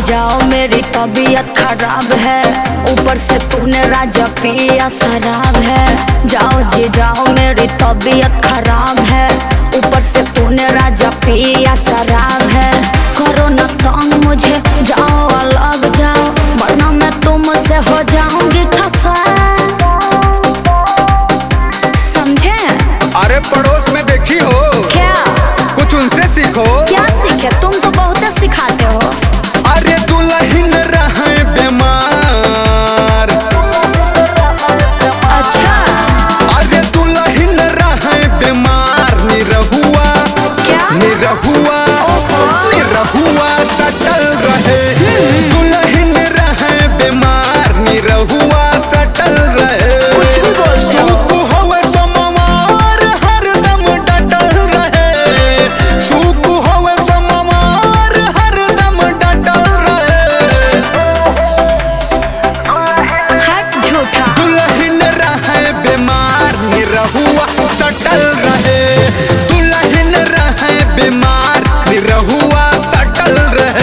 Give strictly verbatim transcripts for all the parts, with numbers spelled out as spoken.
जाओ मेरी तबीयत खराब है, ऊपर से तूने राजा पिया शराब है। जाओ जी जाओ मेरी तबीयत खराब है, ऊपर से तूने राजा पिया शराब है। करो न तंग मुझे, जाओ अलग जाओ, वरना मैं तुमसे हो जाऊंगी खफा। समझे? अरे पड़ोस में देखी हो क्या? कुछ उनसे सीखो। क्या सीखे? तुम तो बहुत सिखाते हो। अरे दुल्हन रहे बीमार। अच्छा। अरे दुल्हन रहे बीमार, निरहुआ क्या? निरहुआ निरहुआ सटल रहे। दुल्हन रहे बीमार, निरहुआ सटल रहे। कुछ भी बोलते हो। सुख होवे समवार, हरदम डटल रहे। सुख होवे समवार, हरदम डटल रहे। हट झूठा। दुल्हन रहे बीमार, निरहुआ सटल रहे। दुल्हन रहे बीमार, निरहुआ सटल रहे।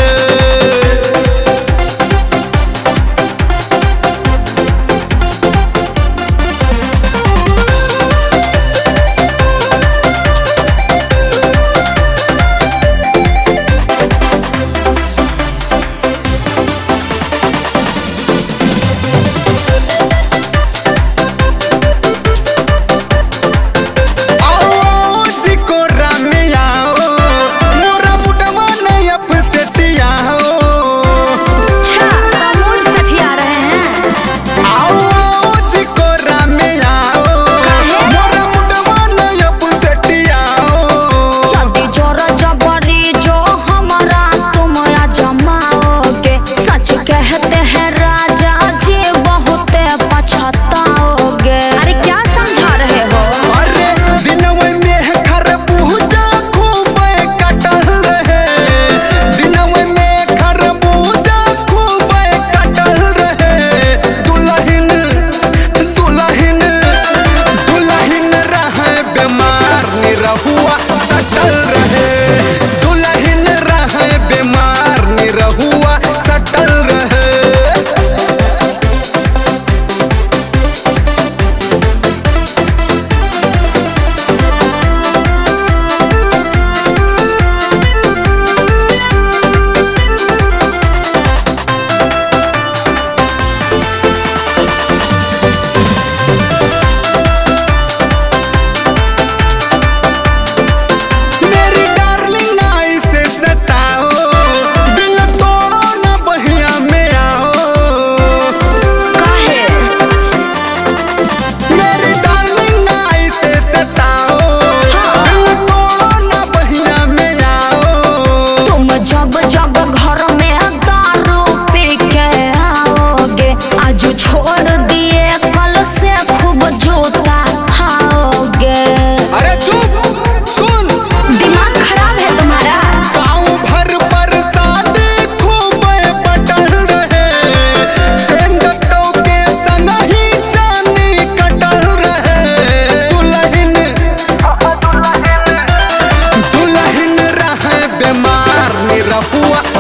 आओ जी को रामे आओ, मोरा मुडवा नहीं अपसेटिया हो। अच्छा, मूड सठिया रहे हैं। आओ जी को रामे आओ, मोरा मुडवा नहीं अपसेटिया हो। जल्दी जोर जबरी जो हमारा तुम या जमाओगे, सच कहते हैं राजा जी बहुत पछताओगे। अरे क्या समझा रहे हो? अरे दिनवे में खरबूजा खूब कटल रहे। दिनवे में खरबूजा खूब कटल रहे। दुल्हन दुल्हन दुल्हन रहे बीमार, निरहुआ सटल रहे। दुल्हन रहे बीमार, निरहुआ सटल रहे। मेरी डार्लिंग आई से सताओ, दिल तोड़ो न बहिया में आओ। काहे? मेरी डार्लिंग आई से सताओ, दिल तोड़ो न बहिया में आओ। तुम जब जब घर में दारू पी के आओगे, आज छोड़ दिए कल से खूब जूता खाओगे। अरे चुप सुन, दिमाग खराब है तुम्हारा। गाँव भर बरसात खूब पटल रहे। सेंधतों के संग ही चानी कटल रहे। दुल्हन दुल्हन रहे बीमार, निरहुआ